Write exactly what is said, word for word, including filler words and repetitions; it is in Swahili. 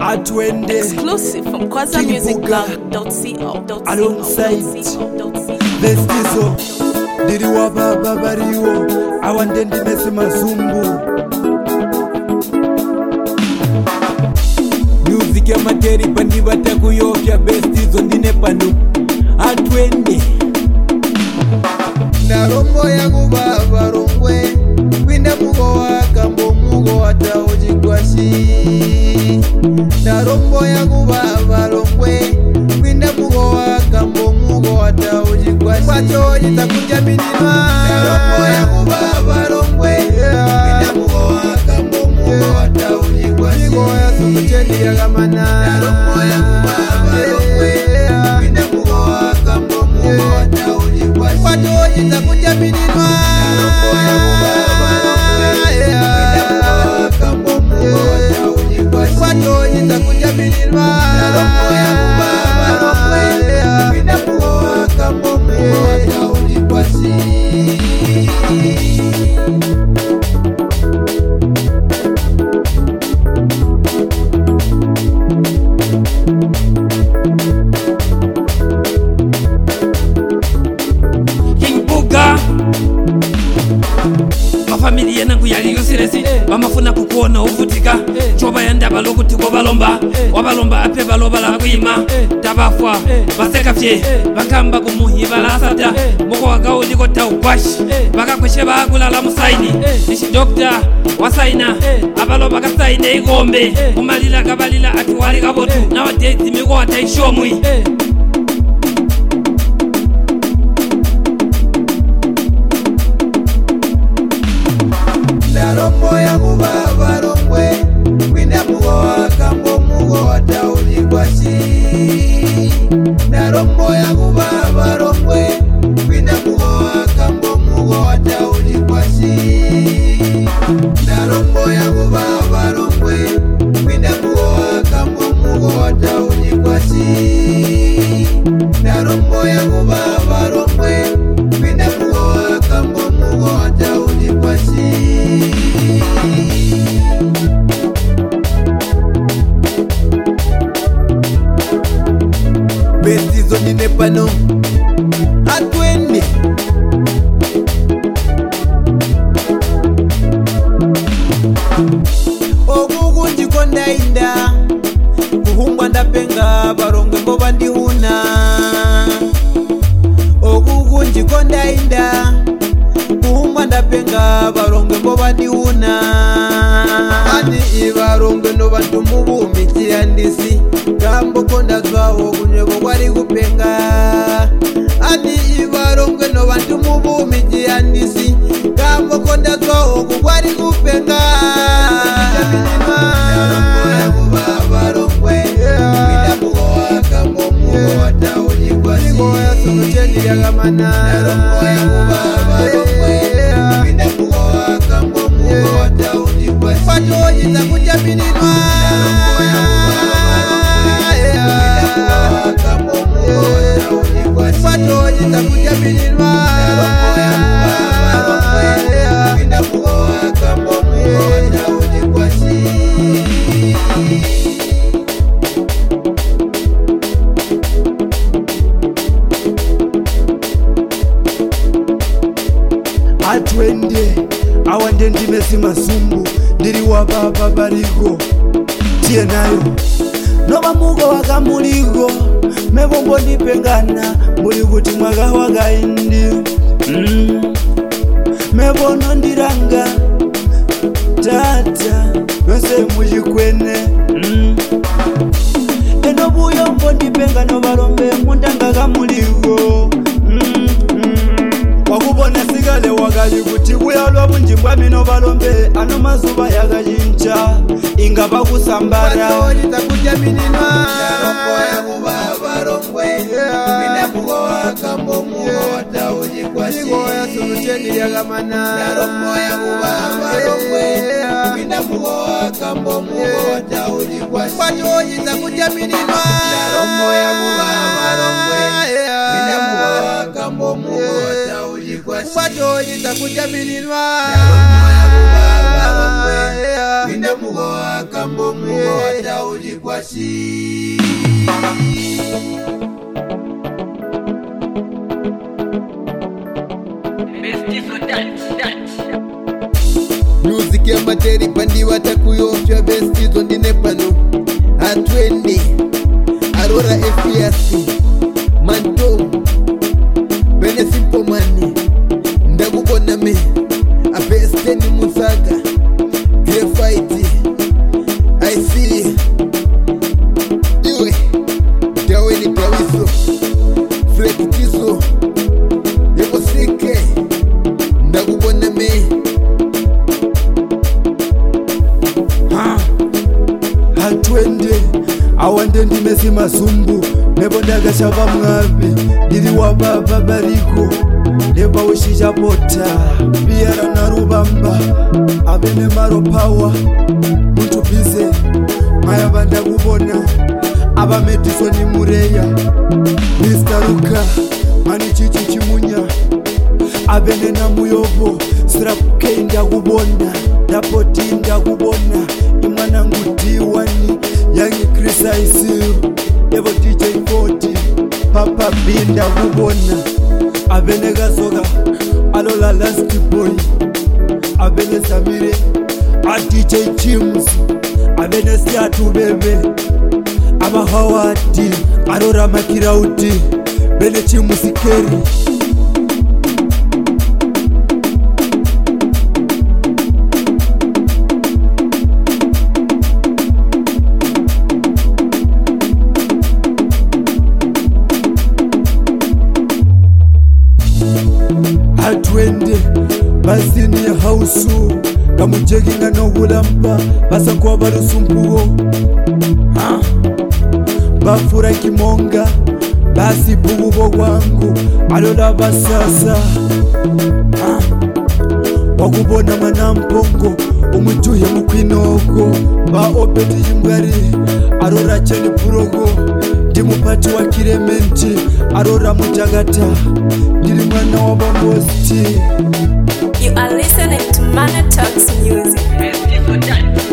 Atwende exclusive from kwaza music blog dot co. Alongside Vestizo Diriwa baba bariwo Awandendi mesi mazumbu Music ya materi pandi bataku yofya Vestizo ndine panu Atwende Na rombo yangu baba rongwe Kwinda mugo waka mbo mugo wata ujikwashi Na rombo yangu baba rongwe Kwinda mugo waka mbo mugo wata ujikwashi Kwacho jitakuja minima Na rombo yangu baba rongwe Kwinda mugo waka mbo mugo wata ujikwashi Nigo ya sumuchendi ya gamana Na rombo yangu baba rongwe Kwinda mugo waka mbo mugo wata ujikwashi Kwacho jitakuja minima Na rombo yangu baba rongwe Kwinda mugo waka mbo mugo wata ujikwashi Kwacho jitakuja minima Na rombo yangu baba rongwe Kwinda mugo waka mbo mugo wata ujikwashi Familia nangu yali yusiresi Bamafuna kukuona uvutika Choba ya ndaba lokuti kwa balomba Wabalomba ape baloba la kuima Tabafwa, baseka fye Bakamba kumuhi balasata Moko wagao liko taukwashi Baka kushe bagula la musaini Nishi dokta, wasaina Abaloba kasaine igombe Umalila kabalila atuwali kabotu Na wadeti migo wataishomwi Na rombo yangu baba rongwe Kwinda mugo waka mbo mugo wata ujikwashi Na rombo yangu baba rongwe Kwinda mugo waka mbo mugo wata ujikwashi Na rombo yangu baba rongwe Kwinda mugo waka mbo mugo wata ujikwashi Na rombo yangu baba rongwe Kwinda mugo waka mbo mugo wata ujikwashi Vestizo ndine pano Atwende Ogugu njikonda inda Kuhumbwa ndapenga Barongwe mboba ndihuna Ogugu njikonda inda Kuhumbwa ndapenga Barongwe mboba ndihuna Ani ibarongwe no bantu mubumi kiandisi Gambo konda zwawo kunyego kwari kupenga Ani ibarongwe no bantu mubumi kiandisi Gambo konda zwawo kwari kupenga Narombo yangu baba rongwe Kwinda mugo waka mbo mugo wata ujikwashi Nigo ya sumuchendi ya gamana Narombo yangu baba rongwe Kwinda mugo waka mbo mugo wata ujikwashi Kwacho jitakuja minima Narombo yangu baba rongwe Kwinda mugo waka mbo mugo wata ujikwashi Kwacho jitakuja minima Narombo yangu baba rongwe Kwinda mugo waka mbo mugo wata ujikwashi Atwende Awandendi mesi mazumbu Diriwa baba barigo Tie nayo Noba mugo waka muligo Mebombo nipengana Muligo timwaga waga indi mm. Mebono ndiranga Tata Yose mujikwene mm. Eno buyo mbo nipenga nobalombe Mundanga muligo mm. Wakubona sigale wagali kuti buyalwa bunji mbwami nobalombe Ano mazuba yagajincha Inga bakusambara Kwacho jitakuja minima Narombo yangu baba rongwe Kwinda mugo waka mbo mugo wata ujikwashi Nigo ya sumuchendi ya gamana Narombo yangu baba rongwe Kwinda mugo waka mbo mugo wata ujikwashi Kwacho jitakuja minima Narombo yangu baba rongwe Kwinda mugo waka mbo mugo wata ujikwashi Kwacho jitakuja minima Narombo yangu baba rongwe Kwinda mugo waka mbo mugo wata ujikwashi. Music ya materi pandiwa takuyofya bestizo ndine pano atwende Aurora F P S Manto Bene Simple Money ndakubona me apesteni Musaga Great Fight I see iwe Daweni Dawiso Fred Kiso Yeko Sike ndakubona me atwende awande ndimesi masumbu nebondaga shava mwavi ndiriwa baba bariko nebawushisha pota biyara na rubamba abene maro power muntu bize maya banda kubona aba Madison Mureya Mister Ruka mani chichi chimunya abene na muyobo strap kenda kubona dapoti ndakubona imwana ngutiwani yangi Chris Isiru Evo D J forty Papa Binda kubona abene gasoga alola last boy abene Samire a D J James abene Siatu bebe aba Howard arora makirauti bene Chimusikeri atwende basini hausu kamujeginga no bulamba basa kwa barusumpuo ha bafura kimonga basi bububo wangu alola basasa ha wakubona manampongo umujuye mukwinoko ba obeti yimbari arora cheni purogo ndimupati wa Kirementi arora mujagata ndiri mwana wa Bambosti. You are listening to Mana Talks Music.